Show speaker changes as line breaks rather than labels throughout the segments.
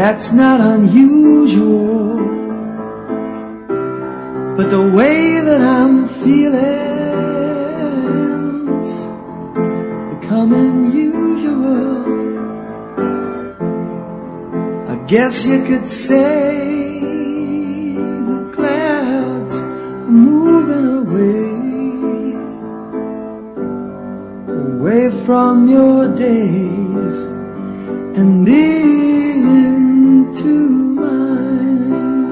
That's not unusual, but the way that I'm feeling's becoming usual. I guess you could say the clouds are moving away from your days and into mine.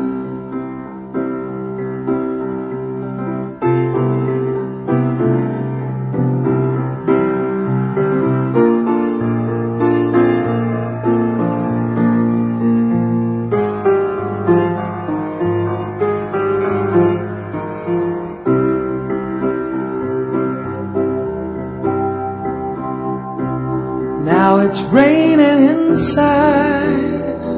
Now it's raining inside.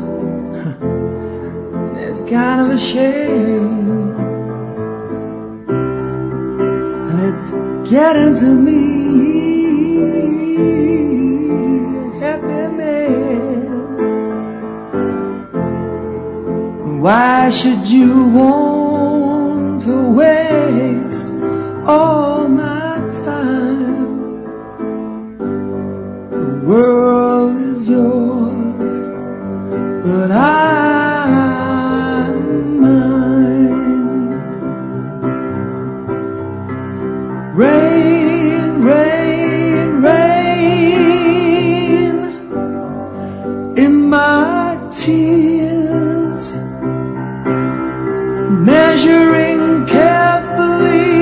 It's kind of a shame, and it's getting to me, happy man. Why should you want to waste all my time? The world is yours, but I'm mine. Rain, rain, rain in my tears, measuring carefully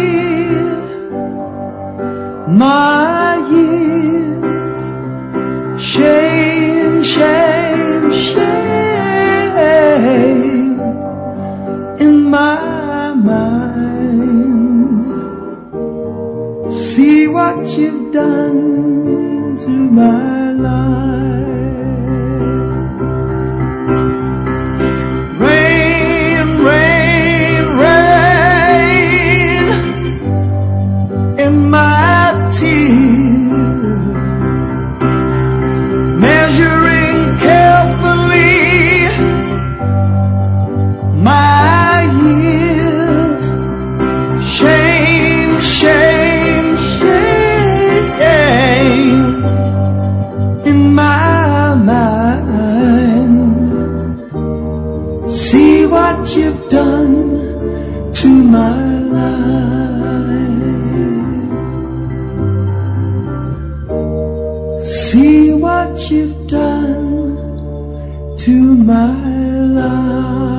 my years. Shame, shame, shame in my mind. See what you've done to my life. Rain, rain, rain in my tears, measuring carefully my years. Shame, shame, shame in my mind. See what you've done to my life. See what you've done to my life.